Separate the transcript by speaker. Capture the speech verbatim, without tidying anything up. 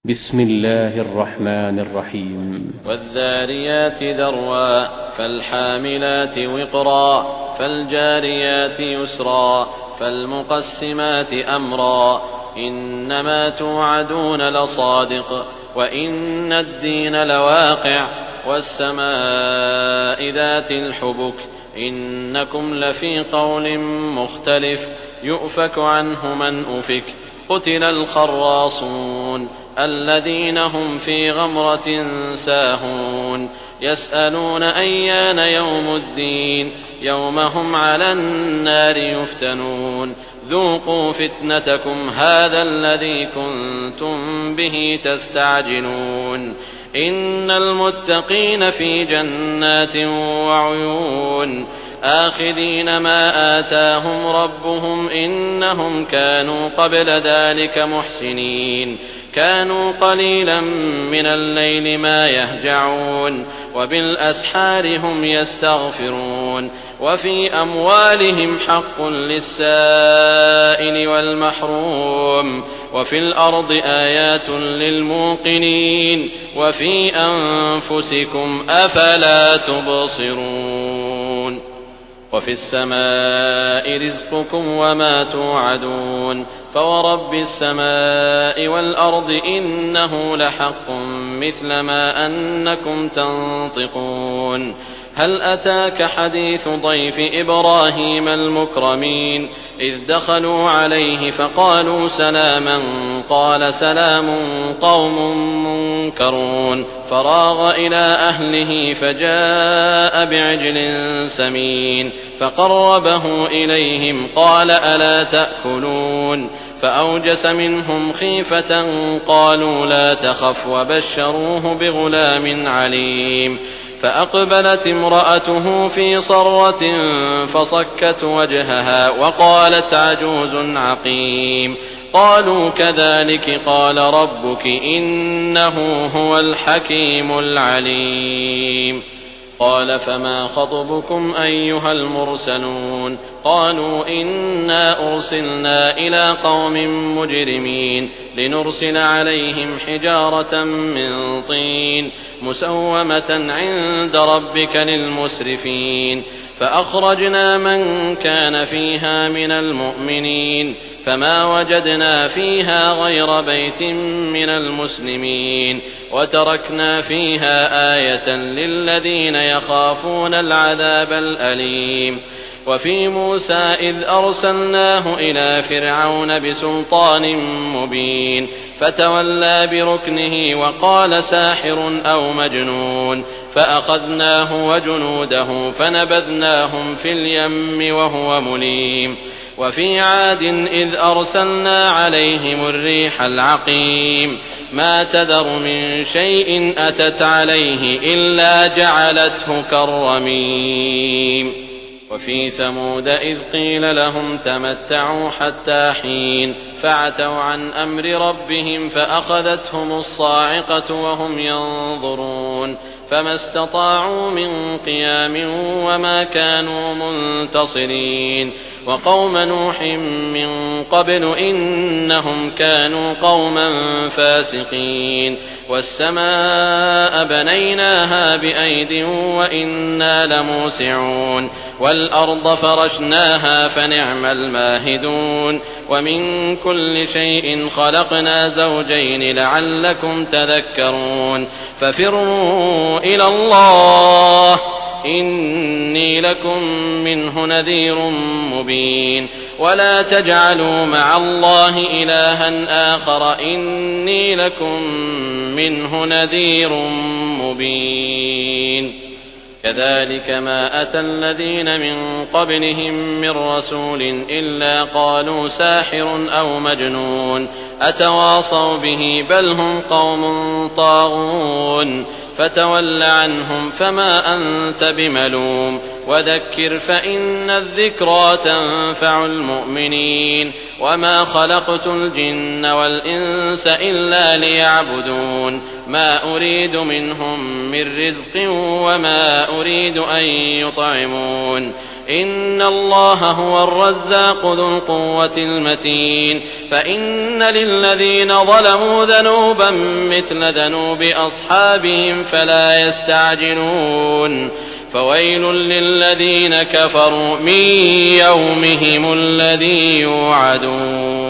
Speaker 1: بسم الله الرحمن الرحيم.
Speaker 2: والذاريات ذروا فالحاملات وقرا فالجاريات يسرا فالمقسمات أمرا إنما توعدون لصادق وإن الدين لواقع والسماء ذات الحبك إنكم لفي قول مختلف يؤفك عنه من أفك قتل الخراصون الذين هم في غمرة ساهون يسألون أيان يوم الدين يوم هم على النار يفتنون ذوقوا فتنتكم هذا الذي كنتم به تستعجلون إن المتقين في جنات وعيون آخذين ما آتاهم ربهم إنهم كانوا قبل ذلك محسنين كانوا قليلا من الليل ما يهجعون وبالأسحار هم يستغفرون وفي أموالهم حق للسائل والمحروم وفي الأرض آيات للموقنين وفي أنفسكم أفلا تبصرون وفي السماء رزقكم وما توعدون فورب السماء والأرض إنه لحق مثل ما أنكم تنطقون هل أتاك حديث ضيف إبراهيم المكرمين إذ دخلوا عليه فقالوا سلاما قال سلام قوم منكرون فراغ إلى أهله فجاء بعجل سمين فقربه إليهم قال ألا تأكلون فأوجس منهم خيفة قالوا لا تخف وبشروه بغلام عليم فأقبلت امرأته في صرة فصكت وجهها وقالت عجوز عقيم قالوا كذلك قال ربك إنه هو الحكيم العليم قال فما خطبكم أيها المرسلون قالوا إنا أرسلنا إلى قوم مجرمين لنرسل عليهم حجارة من طين مسومة عند ربك للمسرفين فأخرجنا من كان فيها من المؤمنين فما وجدنا فيها غير بيت من المسلمين وتركنا فيها آية للذين يخافون العذاب الأليم وفي موسى إذ أرسلناه إلى فرعون بسلطان مبين فتولى بركنه وقال ساحر أو مجنون فأخذناه وجنوده فنبذناهم في اليم وهو مليم وفي عاد إذ أرسلنا عليهم الريح العقيم ما تذر من شيء أتت عليه إلا جعلته كالرميم وفي ثمود إذ قيل لهم تمتعوا حتى حين فعتوا عن أمر ربهم فأخذتهم الصاعقة وهم ينظرون فما استطاعوا من قيام وما كانوا منتصرين وقوم نوح من قبل إنهم كانوا قوما فاسقين والسماء بنيناها بأيد وإنا لموسعون والأرض فرشناها فنعم الماهدون ومن كل شيء خلقنا زوجين لعلكم تذكرون ففروا إلى الله إني لكم منه نذير مبين ولا تجعلوا مع الله إلها آخر إني لكم منه نذير مبين كذلك ما أتى الذين من قبلهم من رسول إلا قالوا ساحر أو مجنون أتواصوا به بل هم قوم طاغون فتول عنهم فما أنت بملوم وذكر فإن الذكرى تنفع المؤمنين وما خلقت الجن والإنس إلا ليعبدون ما أريد منهم من رزق وما أريد أن يطعمون إن الله هو الرزاق ذو القوة المتين فإن للذين ظلموا ذنوبا مثل ذنوب أصحابهم فلا يستعجلون فويل للذين كفروا من يومهم الذي يوعدون.